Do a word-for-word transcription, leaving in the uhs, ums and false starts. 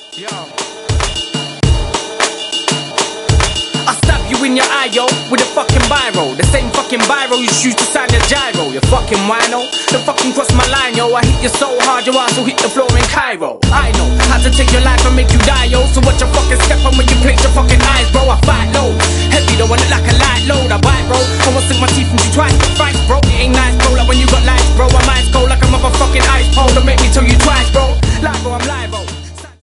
Yo. I stab you in your eye, yo, with a fucking biro. The same fucking biro you used to sign your gyro. You fucking wino, don't fucking cross my line, yo. I hit you so hard, your ass will hit the floor in Cairo. I know how to take